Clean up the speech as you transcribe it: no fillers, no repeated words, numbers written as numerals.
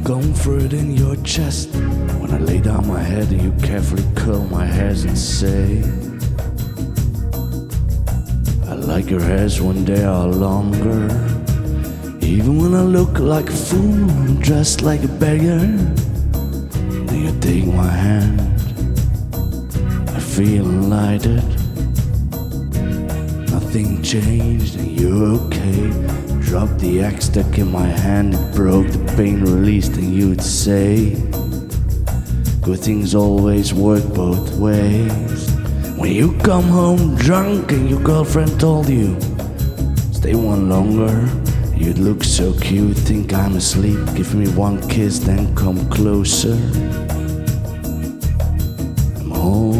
comfort in your chest. When I lay down my head and you carefully curl my hairs and say, I like your hairs when they are longer. Even when I look like a fool, dressed like a beggar, then you take my hand, I feel enlightened. Nothing changed and you're okay. Drop the axe stuck in my hand, it broke, the pain released, and you'd say, good things always work both ways. When you come home drunk and your girlfriend told you, stay one longer, you'd look so cute, think I'm asleep, give me one kiss, then come closer. I'm home.